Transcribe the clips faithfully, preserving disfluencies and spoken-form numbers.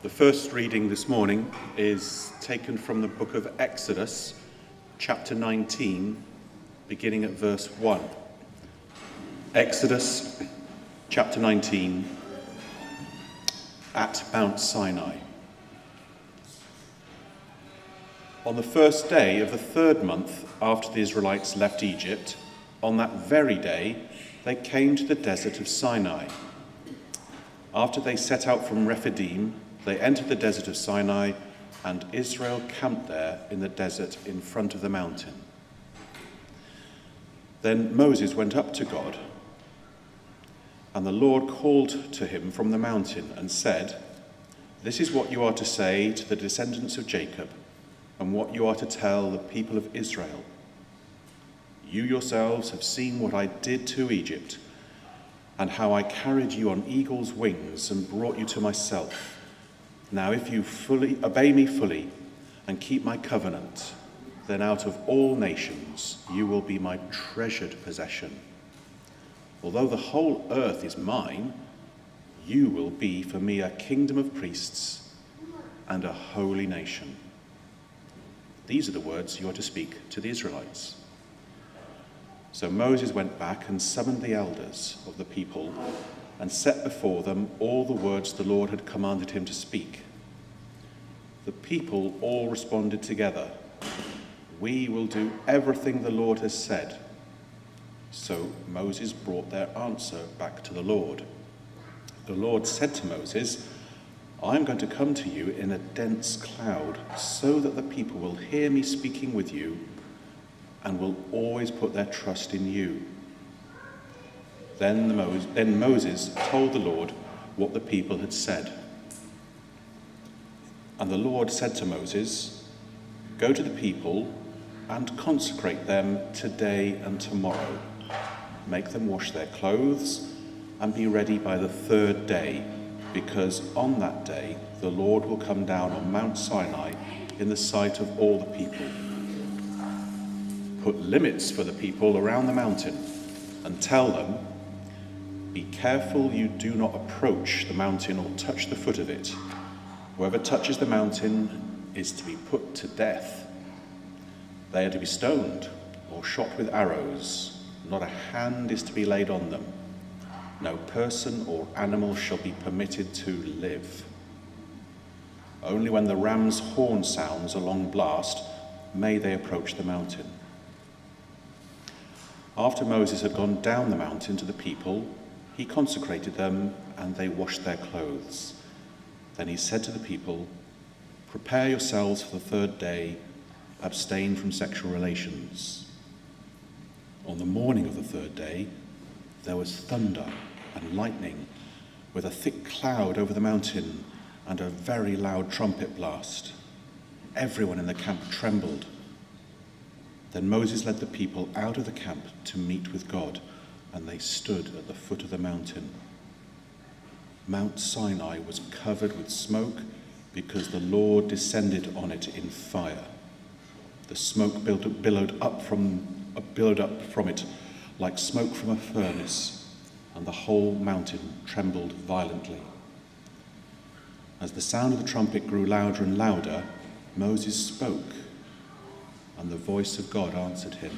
The first reading this morning is taken from the book of Exodus, chapter nineteen, beginning at verse one. Exodus, chapter nineteen, at Mount Sinai. On the first day of the third month after the Israelites left Egypt, on that very day they came to the desert of Sinai. After they set out from Rephidim, they entered the desert of Sinai, and Israel camped there in the desert in front of the mountain. Then Moses went up to God, and the Lord called to him from the mountain and said, "This is what you are to say to the descendants of Jacob, and what you are to tell the people of Israel. You yourselves have seen what I did to Egypt, and how I carried you on eagle's wings and brought you to myself. Now if you fully obey me fully and keep my covenant, then out of all nations you will be my treasured possession. Although the whole earth is mine, you will be for me a kingdom of priests and a holy nation." These are the words you are to speak to the Israelites. So Moses went back and summoned the elders of the people and set before them all the words the Lord had commanded him to speak. The people all responded together, "We will do everything the Lord has said." So Moses brought their answer back to the Lord. The Lord said to Moses, "I am going to come to you in a dense cloud, so that the people will hear me speaking with you and will always put their trust in you." Then, the Mo- then Moses told the Lord what the people had said. And the Lord said to Moses, "Go to the people and consecrate them today and tomorrow. Make them wash their clothes and be ready by the third day, because on that day the Lord will come down on Mount Sinai in the sight of all the people. Put limits for the people around the mountain and tell them, 'Be careful you do not approach the mountain or touch the foot of it. Whoever touches the mountain is to be put to death. They are to be stoned or shot with arrows. Not a hand is to be laid on them. No person or animal shall be permitted to live. Only when the ram's horn sounds a long blast may they approach the mountain.'" After Moses had gone down the mountain to the people, he consecrated them, and they washed their clothes. Then he said to the people, "Prepare yourselves for the third day, abstain from sexual relations." On the morning of the third day, there was thunder and lightning, with a thick cloud over the mountain and a very loud trumpet blast. Everyone in the camp trembled. Then Moses led the people out of the camp to meet with God, and they stood at the foot of the mountain. Mount Sinai was covered with smoke because the Lord descended on it in fire. The smoke billowed up from, billowed up from it like smoke from a furnace, and the whole mountain trembled violently. As the sound of the trumpet grew louder and louder, Moses spoke, and the voice of God answered him.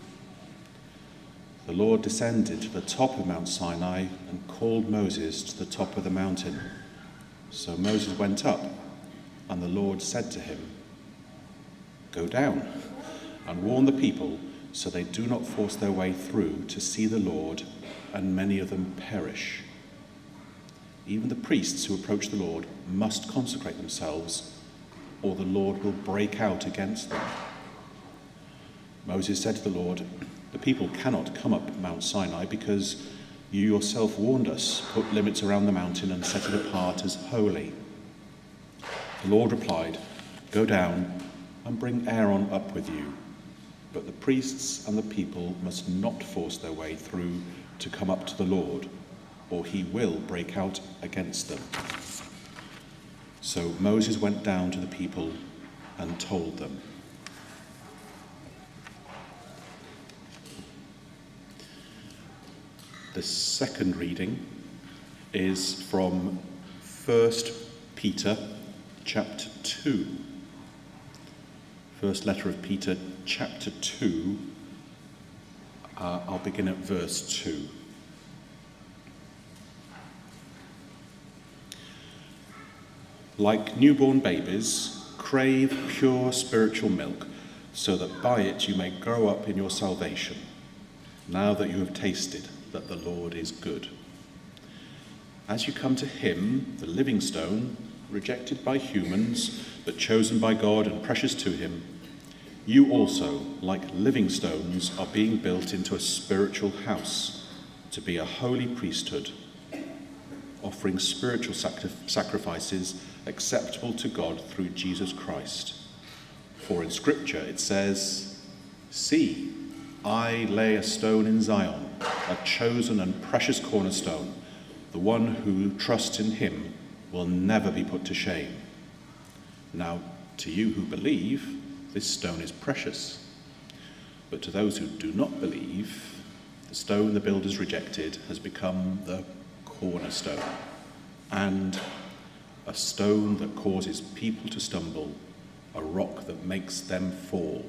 The Lord descended to the top of Mount Sinai and called Moses to the top of the mountain. So Moses went up, and the Lord said to him, "Go down and warn the people so they do not force their way through to see the Lord, and many of them perish. Even the priests who approach the Lord must consecrate themselves, or the Lord will break out against them." Moses said to the Lord, "The people cannot come up Mount Sinai because you yourself warned us, put limits around the mountain and set it apart as holy." The Lord replied, "Go down and bring Aaron up with you, but the priests and the people must not force their way through to come up to the Lord, or he will break out against them." So Moses went down to the people and told them. The second reading is from First Peter, chapter two. First letter of Peter, chapter two. Uh, I'll begin at verse two. Like newborn babies, crave pure spiritual milk, so that by it you may grow up in your salvation, now that you have tasted that the Lord is good. As you come to him, the living stone, rejected by humans, but chosen by God and precious to him, you also, like living stones, are being built into a spiritual house, to be a holy priesthood, offering spiritual sacri- sacrifices acceptable to God through Jesus Christ. For in Scripture it says, "See, I lay a stone in Zion, a chosen and precious cornerstone. The one who trusts in him will never be put to shame." Now, to you who believe, this stone is precious. But to those who do not believe, the stone the builders rejected has become the cornerstone, and a stone that causes people to stumble, a rock that makes them fall.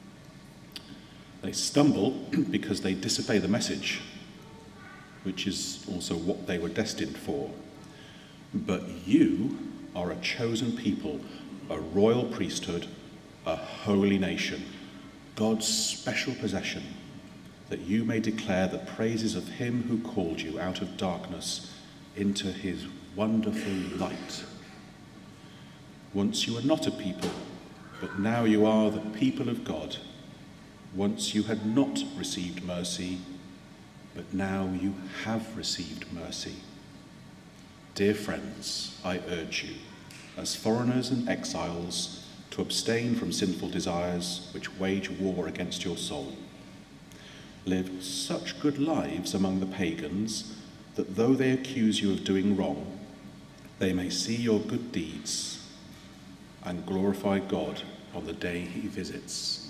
They stumble because they disobey the message, which is also what they were destined for. But you are a chosen people, a royal priesthood, a holy nation, God's special possession, that you may declare the praises of him who called you out of darkness into his wonderful light. Once you were not a people, but now you are the people of God. Once you had not received mercy, but now you have received mercy. Dear friends, I urge you, as foreigners and exiles, to abstain from sinful desires which wage war against your soul. Live such good lives among the pagans that though they accuse you of doing wrong, they may see your good deeds and glorify God on the day he visits.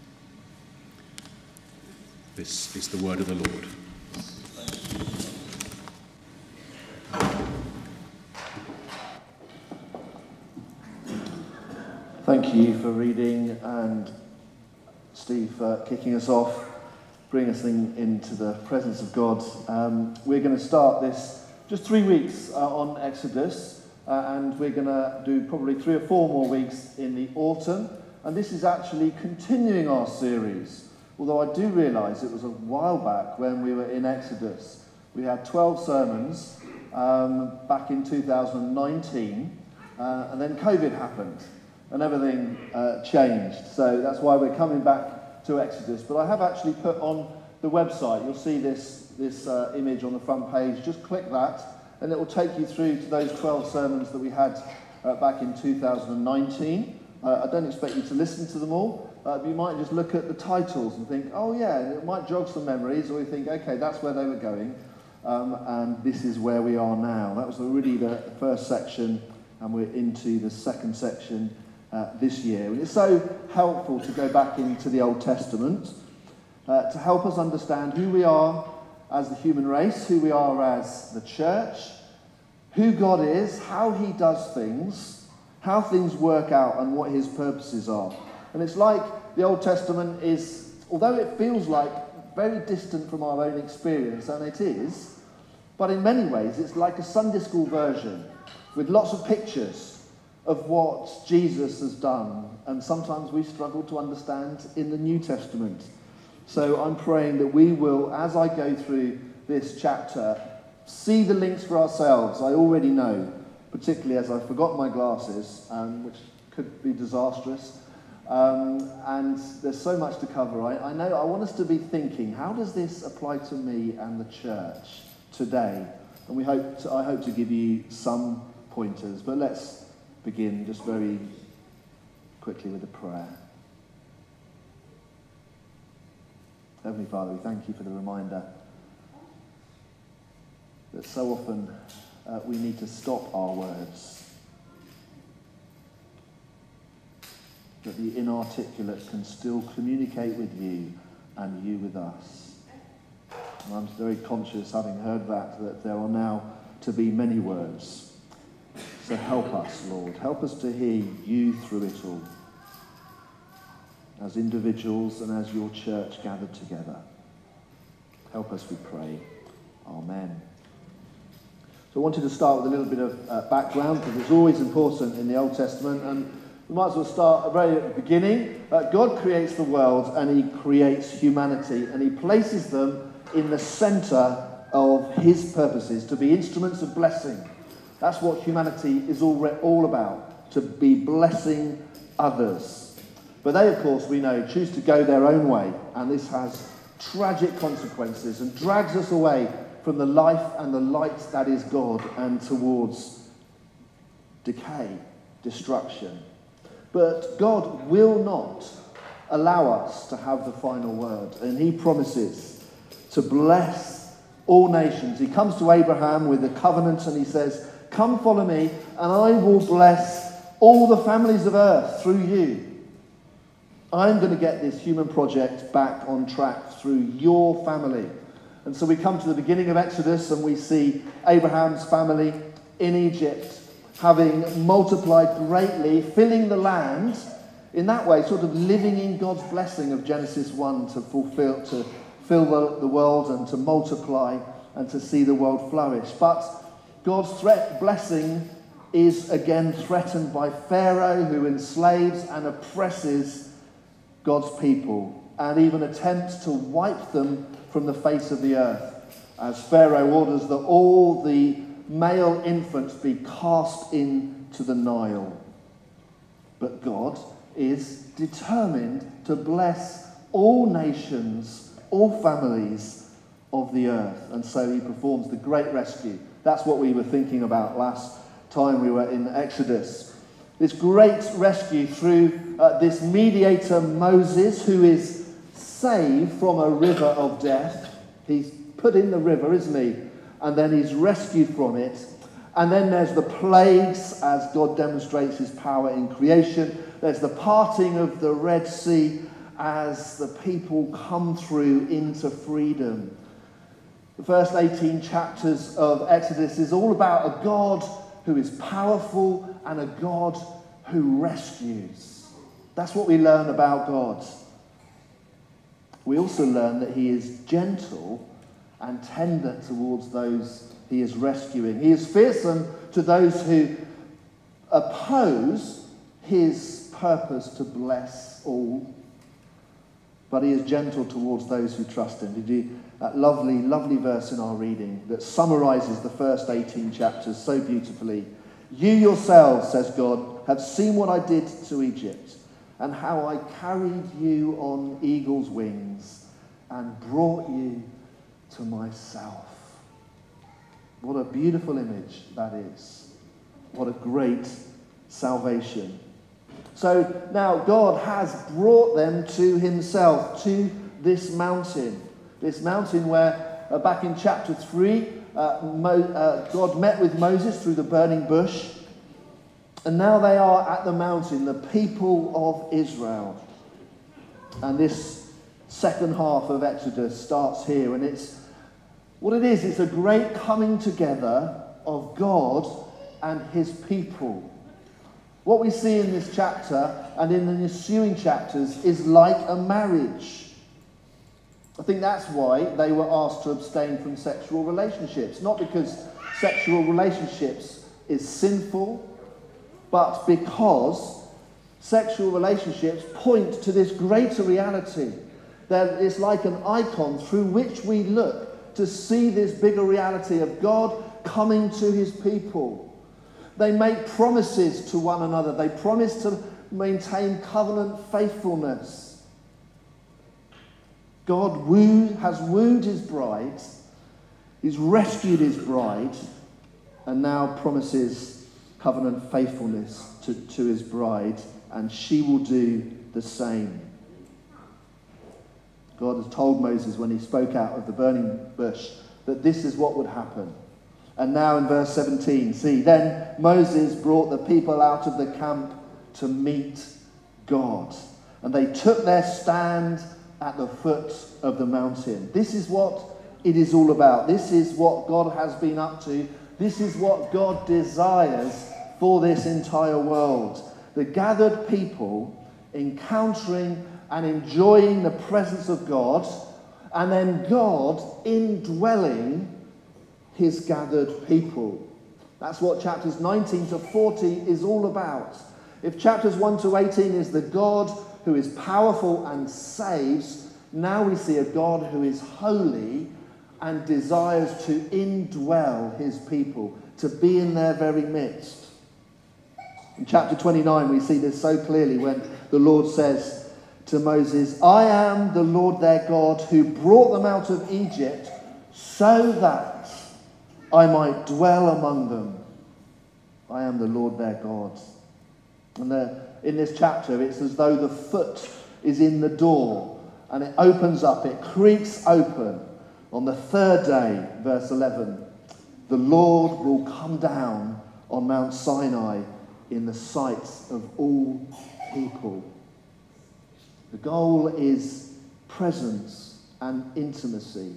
This is the word of the Lord. Thank you for reading, and Steve for kicking us off, bringing us in, into the presence of God. Um, we're going to start this just three weeks uh, on Exodus, uh, and we're going to do probably three or four more weeks in the autumn. And this is actually continuing our series, although I do realise it was a while back when we were in Exodus. We had twelve sermons um, back in two thousand nineteen, uh, and then COVID happened. And everything uh, changed. So that's why we're coming back to Exodus. But I have actually put on the website, you'll see this, this uh, image on the front page. Just click that, and it will take you through to those twelve sermons that we had uh, back in two thousand nineteen. Uh, I don't expect you to listen to them all. Uh, but you might just look at the titles and think, oh yeah, and it might jog some memories, or you think, okay, that's where they were going. Um, and this is where we are now. That was really the first section, and we're into the second section Uh, this year. And it's so helpful to go back into the Old Testament uh, to help us understand who we are as the human race, who we are as the church, who God is, how he does things, how things work out, and what his purposes are. And it's like the Old Testament is, although it feels like very distant from our own experience, and it is, but in many ways it's like a Sunday school version with lots of pictures of what Jesus has done, and sometimes we struggle to understand in the New Testament. So I'm praying that we will, as I go through this chapter, see the links for ourselves. I already know, particularly as I forgot my glasses, um, which could be disastrous. Um, and there's so much to cover. I, I know I want us to be thinking, how does this apply to me and the church today? And we hope to, I hope to give you some pointers, but let's begin just very quickly with a prayer. Heavenly Father, we thank you for the reminder that so often uh, we need to stop our words, that the inarticulate can still communicate with you and you with us. And I'm very conscious, having heard that, that there are now to be many words. So help us, Lord. Help us to hear you through it all, as individuals and as your church gathered together. Help us, we pray. Amen. So I wanted to start with a little bit of uh, background, because it's always important in the Old Testament, and we might as well start right at the beginning. Uh, God creates the world and he creates humanity, and he places them in the centre of his purposes, to be instruments of blessing. That's what humanity is all, re- all about, to be blessing others. But they, of course, we know, choose to go their own way, and this has tragic consequences and drags us away from the life and the light that is God, and towards decay, destruction. But God will not allow us to have the final word, and he promises to bless all nations. He comes to Abraham with a covenant and he says, come follow me and I will bless all the families of earth through you. I'm going to get this human project back on track through your family. And so we come to the beginning of Exodus and we see Abraham's family in Egypt, having multiplied greatly, filling the land, in that way, sort of living in God's blessing of Genesis one, to fulfill, to fill the, the world and to multiply and to see the world flourish. But God's threat blessing is again threatened by Pharaoh, who enslaves and oppresses God's people, and even attempts to wipe them from the face of the earth, as Pharaoh orders that all the male infants be cast into the Nile. But God is determined to bless all nations, all families of the earth. And so he performs the great rescue. That's what we were thinking about last time we were in Exodus. This great rescue through uh, this mediator Moses, who is saved from a river of death. He's put in the river, isn't he? And then he's rescued from it. And then there's the plagues as God demonstrates his power in creation. There's the parting of the Red Sea as the people come through into freedom. The first eighteen chapters of Exodus is all about a God who is powerful and a God who rescues. That's what we learn about God. We also learn that he is gentle and tender towards those he is rescuing. He is fearsome to those who oppose his purpose to bless all. But he is gentle towards those who trust him. Did you, that lovely, lovely verse in our reading that summarizes the first eighteen chapters so beautifully. You yourselves, says God, have seen what I did to Egypt, and how I carried you on eagle's wings and brought you to myself. What a beautiful image that is. What a great salvation. So now God has brought them to himself, to this mountain. This mountain where uh, back in chapter three, uh, Mo- uh, God met with Moses through the burning bush. And now they are at the mountain, the people of Israel. And this second half of Exodus starts here. And it's what it is, it's a great coming together of God and his people. What we see in this chapter and in the ensuing chapters is like a marriage. I think that's why they were asked to abstain from sexual relationships. Not because sexual relationships is sinful, but because sexual relationships point to this greater reality. That it's like an icon through which we look to see this bigger reality of God coming to his people. They make promises to one another. They promise to maintain covenant faithfulness. God woo, has wooed his bride. He's rescued his bride. And now promises covenant faithfulness to, to his bride. And she will do the same. God has told Moses when he spoke out of the burning bush that this is what would happen. And now in verse seventeen, see, then Moses brought the people out of the camp to meet God. And they took their stand at the foot of the mountain. This is what it is all about. This is what God has been up to. This is what God desires for this entire world. The gathered people encountering and enjoying the presence of God, and then God indwelling his gathered people. That's what chapters nineteen to forty is all about. If chapters one to eighteen is the God who is powerful and saves, now we see a God who is holy and desires to indwell his people, to be in their very midst. In chapter twenty-nine, we see this so clearly when the Lord says to Moses, I am the Lord their God who brought them out of Egypt so that I might dwell among them. I am the Lord their God. And the, in this chapter, it's as though the foot is in the door and it opens up, it creaks open. On the third day, verse eleven, the Lord will come down on Mount Sinai in the sight of all people. The goal is presence and intimacy.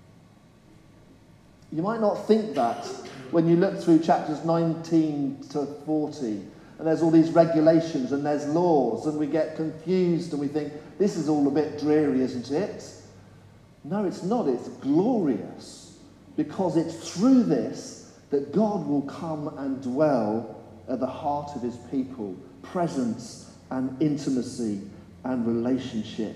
You might not think that when you look through chapters nineteen to forty, and there's all these regulations and there's laws, and we get confused and we think, this is all a bit dreary, isn't it? No, it's not. It's glorious, because it's through this that God will come and dwell at the heart of his people. Presence and intimacy and relationship.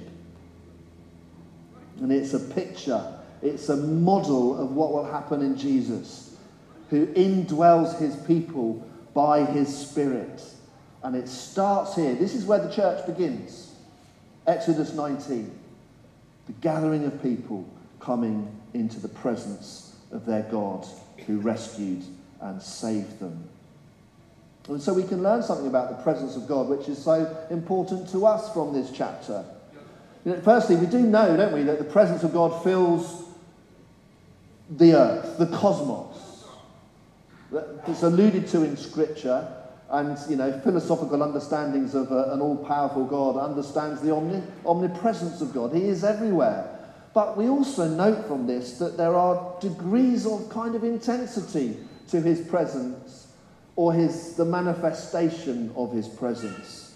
And it's a picture, it's a model of what will happen in Jesus, who indwells his people by his Spirit. And it starts here. This is where the church begins. Exodus nineteen. The gathering of people coming into the presence of their God who rescued and saved them. And so we can learn something about the presence of God, which is so important to us from this chapter. You know, firstly, we do know, don't we, that the presence of God fills the earth, the cosmos. It's alluded to in Scripture, and, you know, philosophical understandings of a, an all-powerful God understands the omni, omnipresence of God. He is everywhere. But we also note from this that there are degrees of kind of intensity to his presence, or his the manifestation of his presence.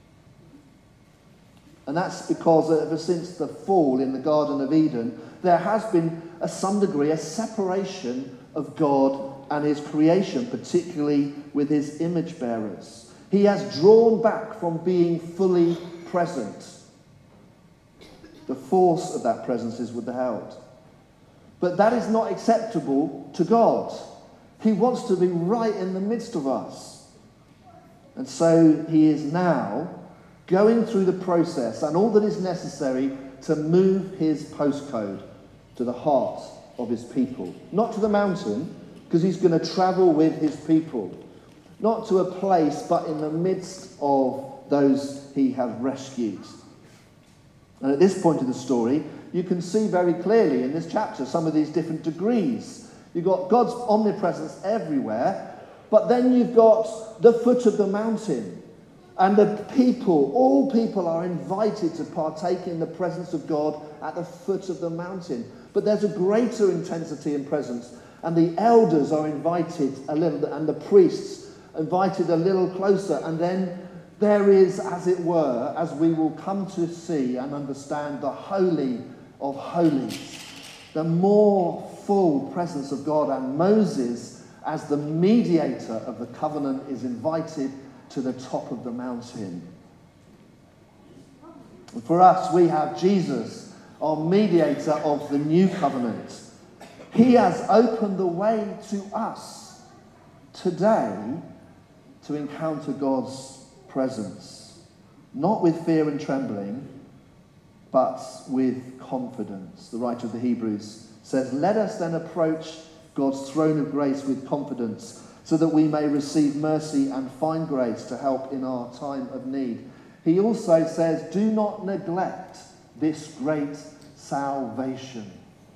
And that's because ever since the fall in the Garden of Eden, there has been, to some degree, a separation of God and his creation, particularly with his image bearers. He has drawn back from being fully present. The force of that presence is withheld. But that is not acceptable to God. He wants to be right in the midst of us. And so he is now going through the process and all that is necessary to move his postcode to the heart of his people. Not to the mountain, because he's going to travel with his people. Not to a place, but in the midst of those he has rescued. And at this point of the story, you can see very clearly in this chapter some of these different degrees. You've got God's omnipresence everywhere, but then you've got the foot of the mountain. And the people, all people are invited to partake in the presence of God at the foot of the mountain. But there's a greater intensity and presence. And the elders are invited a little, and the priests invited a little closer. And then there is, as it were, as we will come to see and understand, the Holy of Holies. The more full presence of God, and Moses, as the mediator of the covenant, is invited to the top of the mountain. And for us, we have Jesus, our mediator of the new covenant. He has opened the way to us today to encounter God's presence, not with fear and trembling, but with confidence. The writer of the Hebrews says, "Let us then approach God's throne of grace with confidence, so that we may receive mercy and find grace to help in our time of need." He also says, "Do not neglect this great salvation."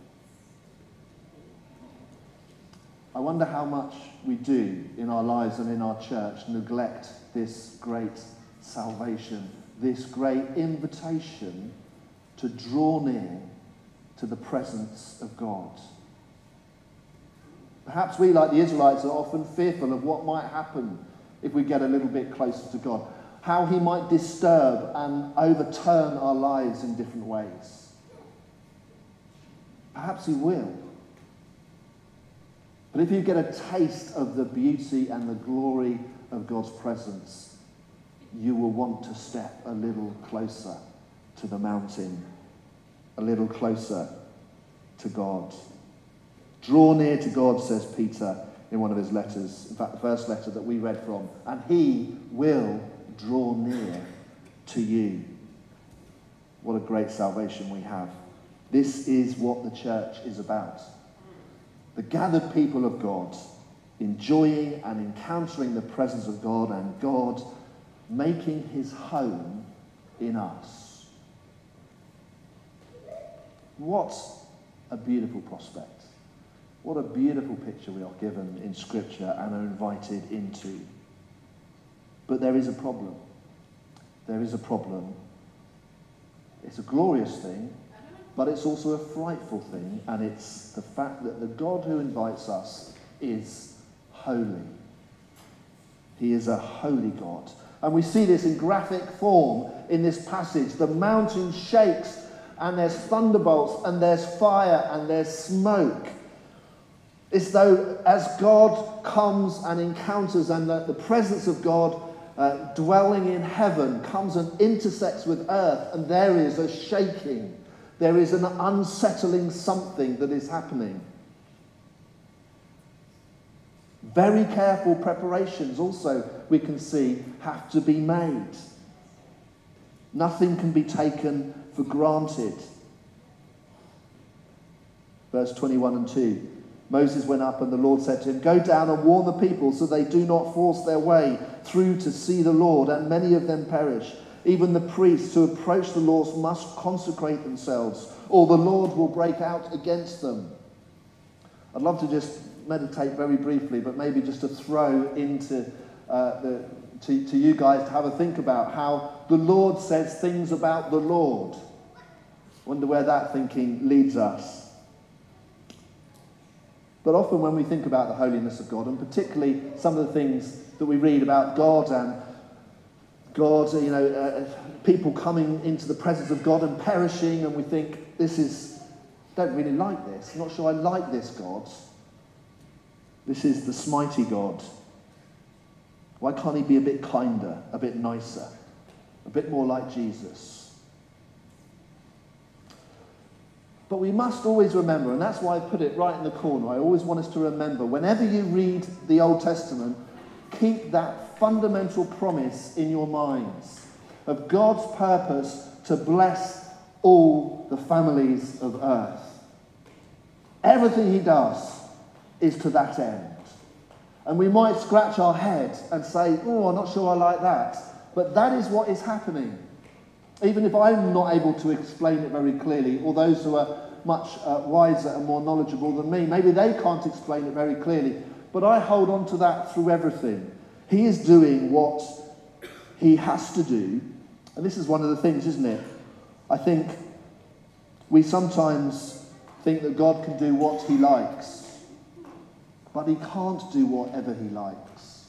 I wonder how much we do in our lives and in our church neglect this great salvation, this great invitation to draw near to the presence of God. Perhaps we, like the Israelites, are often fearful of what might happen if we get a little bit closer to God. How he might disturb and overturn our lives in different ways. Perhaps he will. But if you get a taste of the beauty and the glory of God's presence, you will want to step a little closer to the mountain, a little closer to God. Draw near to God, says Peter in one of his letters, in fact the first letter that we read from, and he will draw near to you. What a great salvation we have. This is what the church is about. The gathered people of God, enjoying and encountering the presence of God, and God making his home in us. What a beautiful prospect. What a beautiful picture we are given in Scripture and are invited into. But there is a problem. There is a problem. It's a glorious thing, but it's also a frightful thing, and it's the fact that the God who invites us is holy. He is a holy God. And we see this in graphic form in this passage. The mountain shakes, and there's thunderbolts, and there's fire, and there's smoke. It's though as God comes and encounters, and the, the presence of God uh, dwelling in heaven comes and intersects with earth, and there is a shaking. There is an unsettling something that is happening. Very careful preparations also, we can see, have to be made. Nothing can be taken for granted. Verse twenty-one and two. Moses went up, and the Lord said to him, "Go down and warn the people so they do not force their way through to see the Lord, and many of them perish. Even the priests who approach the Lord must consecrate themselves, or the Lord will break out against them." I'd love to just meditate very briefly, but maybe just to throw into uh, the, to, to you guys to have a think about how the Lord says things about the Lord. Wonder where that thinking leads us. But often when we think about the holiness of God, and particularly some of the things that we read about God and God, you know, uh, people coming into the presence of God and perishing, and we think, this is, don't really like this. I'm not sure I like this God. This is the smitey God. Why can't he be a bit kinder, a bit nicer, a bit more like Jesus? But we must always remember, and that's why I put it right in the corner, I always want us to remember, whenever you read the Old Testament, keep that fundamental promise in your minds of God's purpose to bless all the families of earth. Everything he does is to that end. And we might scratch our head and say, oh, I'm not sure I like that. But that is what is happening. Even if I'm not able to explain it very clearly, or those who are much uh, wiser and more knowledgeable than me, maybe they can't explain it very clearly. But I hold on to that through everything. He is doing what he has to do. And this is one of the things, isn't it? I think we sometimes think that God can do what he likes. But he can't do whatever he likes.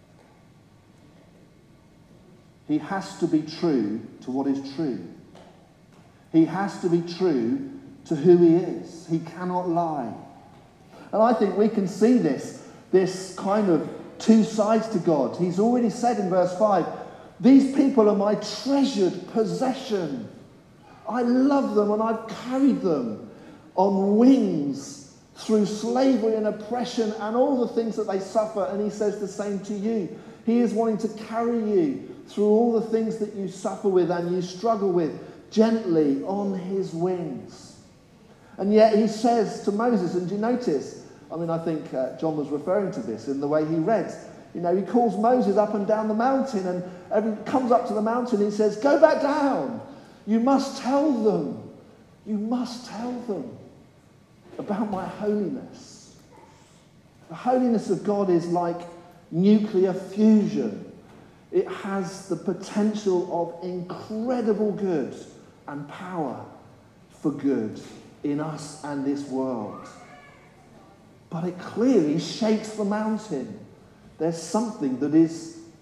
He has to be true to what is true. He has to be true to who he is. He cannot lie. And I think we can see this, this kind of two sides to God. He's already said in verse five, these people are my treasured possession. I love them, and I've carried them on wings through slavery and oppression and all the things that they suffer. And he says the same to you. He is wanting to carry you through all the things that you suffer with and you struggle with, gently on his wings. And yet he says to Moses, and do you notice, I mean, I think uh, John was referring to this in the way he read, you know, he calls Moses up and down the mountain, and every, comes up to the mountain and he says, go back down. You must tell them. You must tell them about my holiness. The holiness of God is like nuclear fusion. It has the potential of incredible good and power for good in us and this world. But it clearly shakes the mountain. There's something that is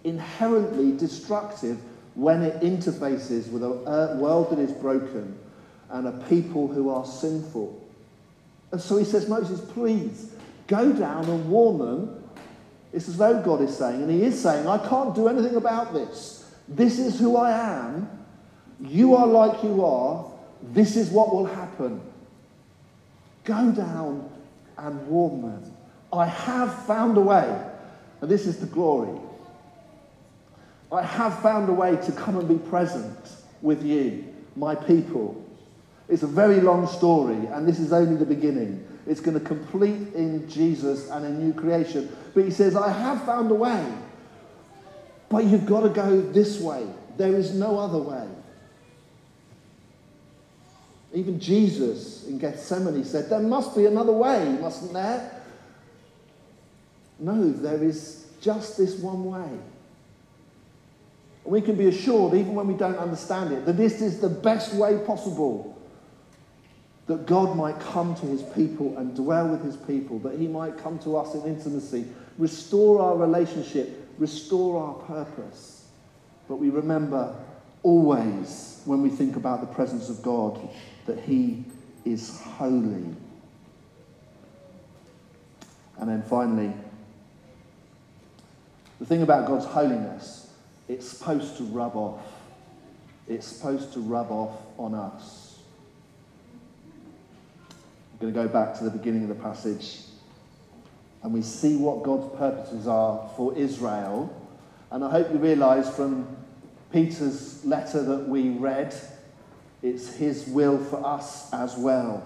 inherently destructive when it interfaces with a world that is broken and a people who are sinful. And so he says, Moses, please, go down and warn them. It's as though God is saying, and he is saying, I can't do anything about this. This is who I am. You are like you are. This is what will happen. Go down and warn them. I have found a way, and this is the glory. I have found a way to come and be present with you, my people. It's a very long story, and this is only the beginning. It's going to complete in Jesus and in new creation. But he says, I have found a way, but you've got to go this way. There is no other way. Even Jesus in Gethsemane said, there must be another way, mustn't there? No, there is just this one way. And we can be assured, even when we don't understand it, that this is the best way possible. That God might come to his people and dwell with his people, that he might come to us in intimacy, restore our relationship, restore our purpose. But we remember always, when we think about the presence of God, that he is holy. And then finally, the thing about God's holiness, it's supposed to rub off. It's supposed to rub off on us. I'm going to go back to the beginning of the passage, and we see what God's purposes are for Israel. And I hope you realise from Peter's letter that we read, it's his will for us as well.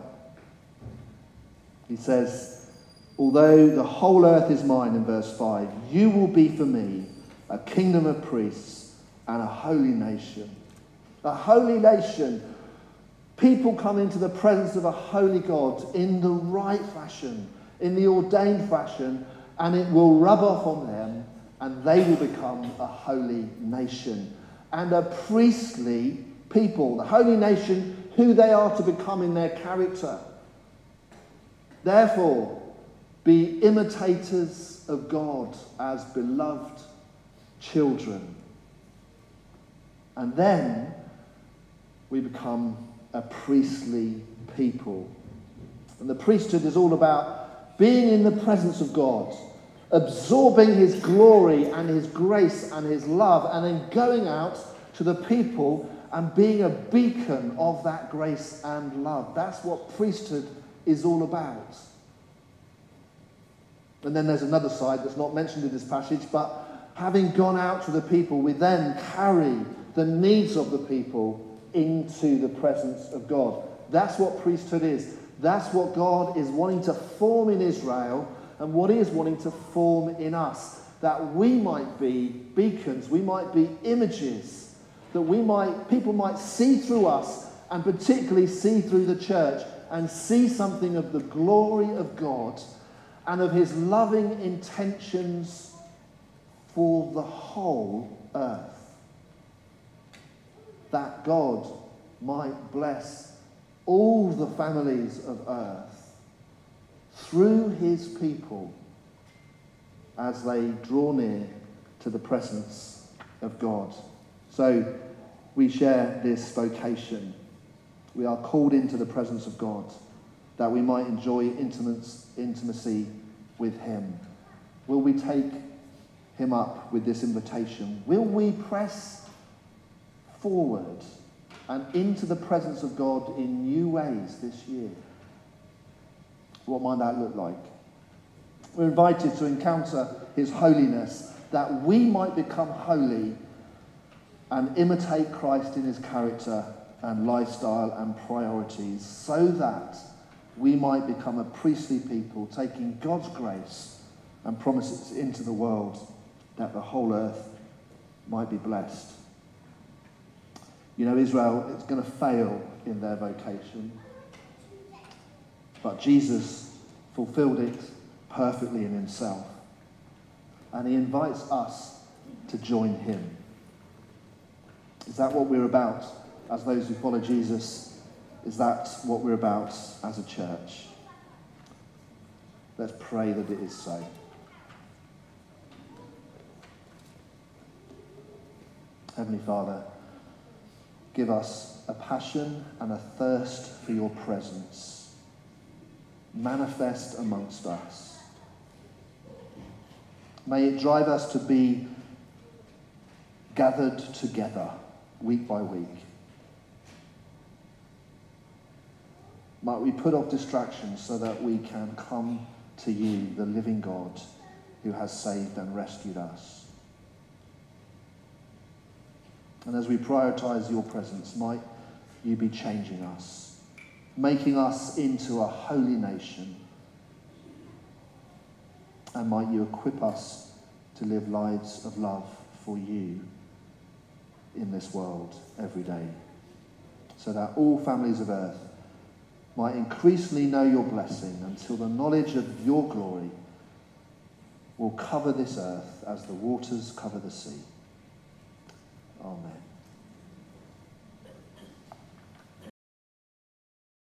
He says, although the whole earth is mine, in verse five, you will be for me a kingdom of priests and a holy nation. A holy nation. People come into the presence of a holy God in the right fashion, in the ordained fashion, and it will rub off on them, and they will become a holy nation. And a priestly people, the holy nation, who they are to become in their character. Therefore, be imitators of God as beloved children. And then we become a priestly people. And the priesthood is all about being in the presence of God, absorbing his glory and his grace and his love, and then going out to the people and being a beacon of that grace and love. That's what priesthood is all about. And then there's another side that's not mentioned in this passage, but having gone out to the people, we then carry the needs of the people into the presence of God. That's what priesthood is. That's what God is wanting to form in Israel, and what he is wanting to form in us. That we might be beacons, we might be images, that we might, people might see through us, and particularly see through the church, and see something of the glory of God and of his loving intentions for the whole earth. That God might bless all the families of earth through his people as they draw near to the presence of God. So we share this vocation. We are called into the presence of God that we might enjoy intimacy with him. Will we take him up with this invitation? Will we press forward and into the presence of God in new ways this year? What might that look like? We're invited to encounter his holiness, that we might become holy and imitate Christ in his character and lifestyle and priorities, so that we might become a priestly people, taking God's grace and promises into the world, that the whole earth might be blessed. You know, Israel is going to fail in their vocation, but Jesus fulfilled it perfectly in himself, and he invites us to join him. Is that what we're about as those who follow Jesus? Is that what we're about as a church? Let's pray that it is so. Heavenly Father, give us a passion and a thirst for your presence. Manifest amongst us. May it drive us to be gathered together week by week. Might we put off distractions so that we can come to you, the living God, who has saved and rescued us. And as we prioritize your presence, might you be changing us, making us into a holy nation. And might you equip us to live lives of love for you in this world every day, so that all families of earth might increasingly know your blessing until the knowledge of your glory will cover this earth as the waters cover the sea. Amen.